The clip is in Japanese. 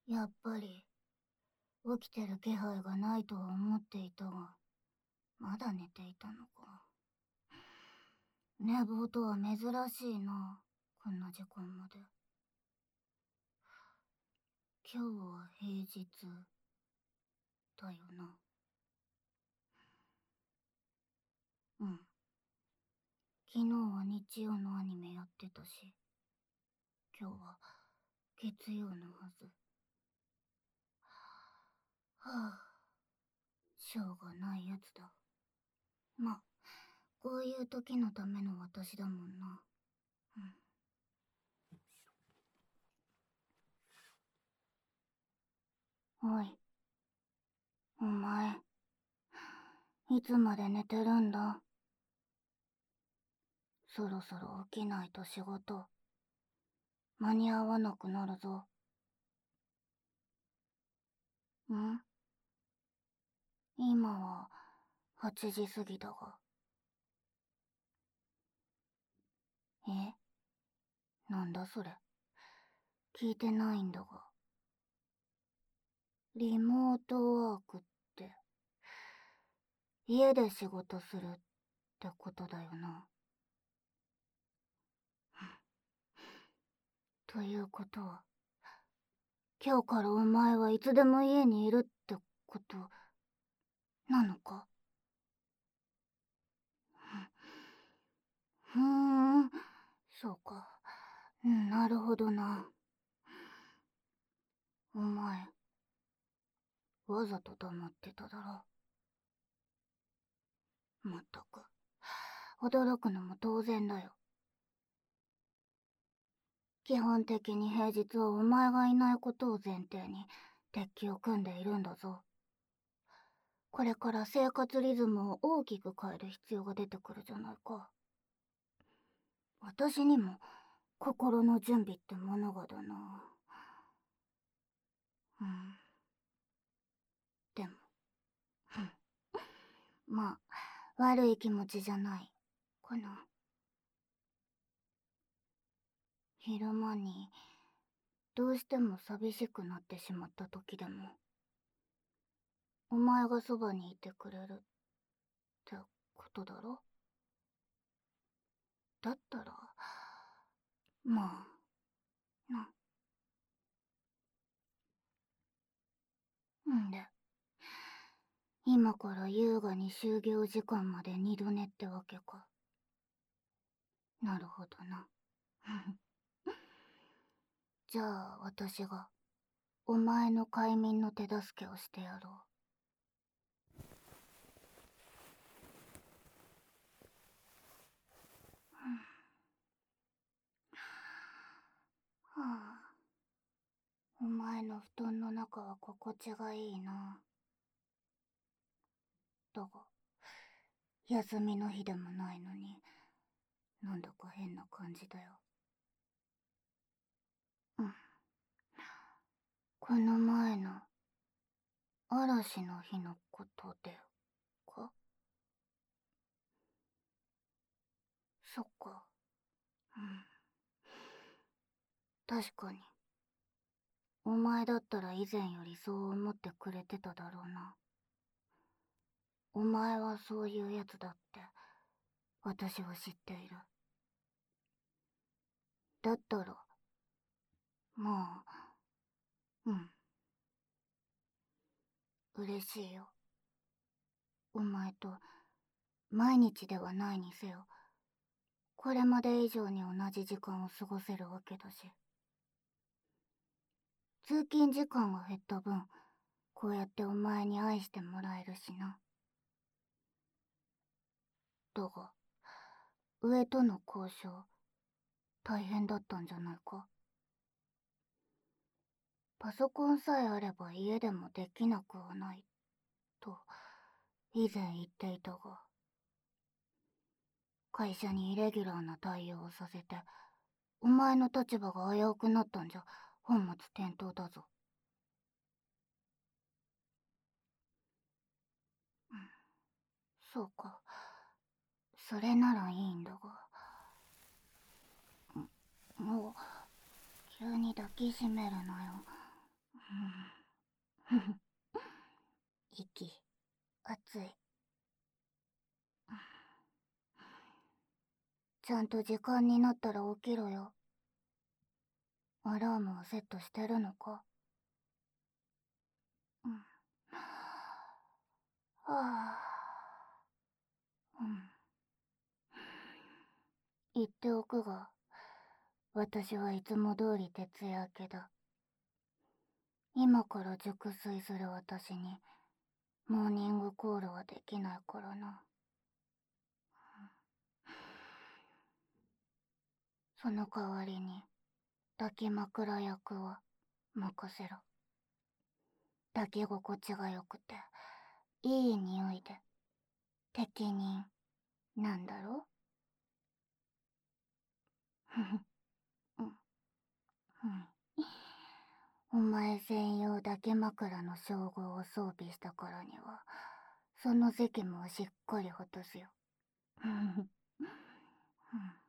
やっぱり起きてる気配がないとは思っていたが、まだ寝ていたのか。寝坊とは珍しいな、こんな時間まで。今日は平日だよな。うん。昨日は日曜のアニメやってたし、今日は月曜のはず。はあ、しょうがないやつだ。まあ、こういう時のための私だもんな。うん。おい、お前、いつまで寝てるんだ？そろそろ起きないと仕事、間に合わなくなるぞ。ん？今は8時過ぎだが。え？なんだそれ。聞いてないんだが。リモートワークって、家で仕事するってことだよな。ということは、今日からお前はいつでも家にいるってことなのか？ふーん、そうか。なるほどな。お前、わざと黙ってただろ。まったく、驚くのも当然だよ。基本的に平日はお前がいないことを前提に鉄器を組んでいるんだぞ。これから生活リズムを大きく変える必要が出てくるじゃないか。私にも心の準備ってものがだな。うん。でも、まあ、悪い気持ちじゃないかな。昼間にどうしても寂しくなってしまった時でも、お前がそばにいてくれるってことだろ。だったら、まあ、んで、今から優雅に就業時間まで二度寝ってわけか。なるほどな。じゃあ私がお前の快眠の手助けをしてやろう。はあ、お前の布団の中は心地がいいな。だが、休みの日でもないのに、なんだか変な感じだよ。うん。この前の嵐の日のことでか？そっか。うん。確かに。お前だったら以前よりそう思ってくれてただろうな。お前はそういうやつだって私は知っている。だったら、まあ、うん、嬉しいよ。お前と毎日ではないにせよ、これまで以上に同じ時間を過ごせるわけだし。通勤時間が減った分、こうやってお前に愛してもらえるしな。だが、上との交渉、大変だったんじゃないか？パソコンさえあれば家でもできなくはない、と以前言っていたが、会社にイレギュラーな対応をさせて、お前の立場が危うくなったんじゃ本末転倒だぞ。うん、そうか。それならいいんだが。もう、急に抱きしめるなよ。 うん。息、熱い。ちゃんと時間になったら起きろよ。アラームをセットしてるのか？うん。はあ。うん。言っておくが、私はいつも通り徹夜明けだ。今から熟睡する私に、モーニングコールはできないからな。その代わりに、抱き枕役は任せろ。抱き心地が良くて、いい匂いで、適任、なんだろ？ふふ、うん、うん。お前専用抱き枕の称号を装備したからには、その責務をしっかり果たすよ。